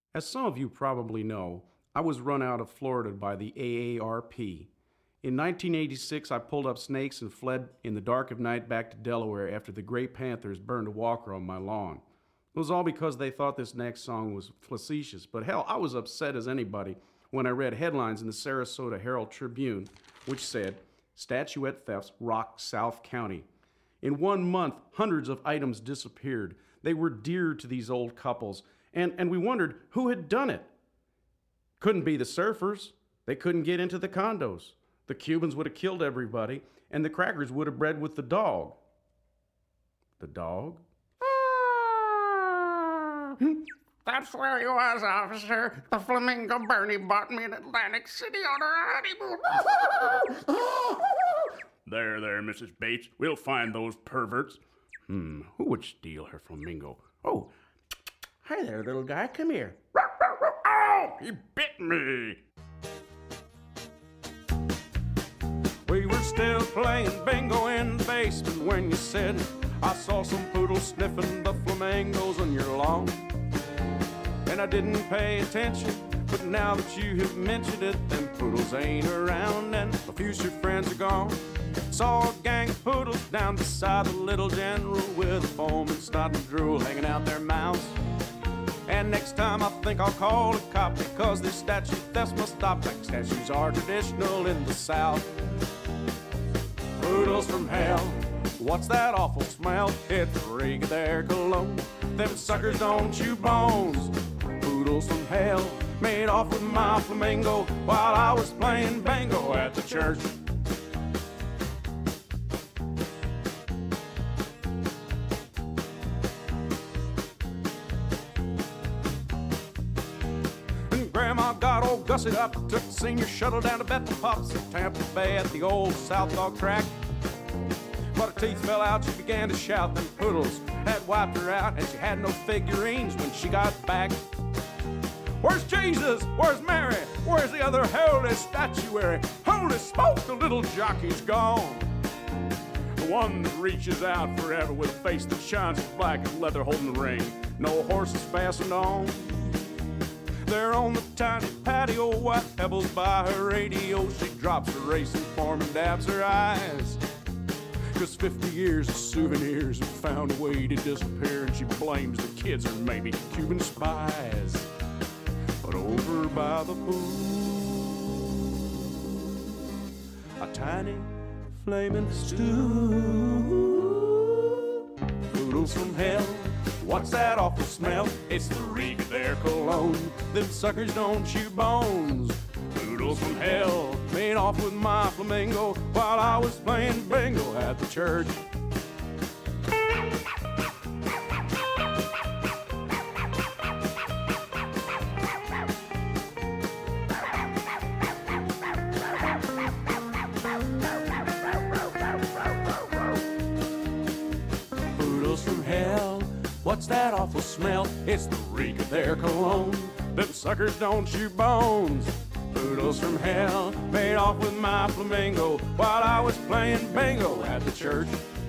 As some of you probably know, I was run out of Florida by the AARP. In 1986, I pulled up snakes and fled in the dark of night back to Delaware after the Gray Panthers burned a walker on my lawn. It was all because they thought this next song was facetious, but hell, I was upset as anybody when I read headlines in the Sarasota Herald Tribune, which said, "Statuette thefts rock South County." In 1 month, hundreds of items disappeared. They were dear to these old couples, and we wondered who had done it. Couldn't be the surfers. They couldn't get into the condos. The Cubans would have killed everybody, and the crackers would have bred with the dog. The dog? That's where he was, officer. The Flamingo Bernie bought me in Atlantic City on our honeymoon. There, Mrs. Bates. We'll find those perverts. Who would steal her flamingo? Oh, hi there, little guy. Come here. Ow! He bit me! We were still playing bingo in the basement when you said, "I saw some poodles sniffing the flamingos on your lawn." And I didn't pay attention, but now that you have mentioned it, them poodles ain't around and my future friends are gone. Saw a gang of poodles down beside the little general with a foam and snot and drool hanging out their mouths. And next time I think I'll call a cop because this statue thefts must stop like statues are traditional in the South. Poodles from hell, what's that awful smell? It's the reek of their cologne. Them suckers don't chew bones. Poodles from hell made off with my flamingo while I was playing bingo at the church. And Grandma got all gussied up, took the senior shuttle down to Bethel Pops in Tampa Bay at the old South Dog track. But her teeth fell out, she began to shout. Them poodles had wiped her out, and she had no figurines when she got back. Where's Jesus? Where's Mary? Where's the other holy statuary? Holy smoke, the little jockey's gone. The one that reaches out forever with a face that shines as black as leather holding the ring. No horses fastened on. There on the tiny patio, white pebbles by her radio. She drops her racing form and dabs her eyes. 'Cause 50 years of souvenirs have found a way to disappear, and she blames the kids or maybe Cuban spies. But over by the pool, a tiny flaming stew. Poodles from hell, what's that awful smell? It's the reek of their cologne. Them suckers don't chew bones. Poodles from hell made off with my flamingo while I was playing bingo at the church. Poodles from hell, what's that awful smell? It's the reek of their cologne. Them suckers don't chew bones. Poodles from hell made off with my flamingo while I was playing bingo at the church.